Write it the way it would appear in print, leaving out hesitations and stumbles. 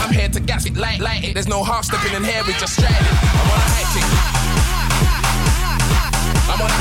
I'm here to gas it, light it. There's no half stepping in here, we just straight it. I'm on a high tick. I'm on a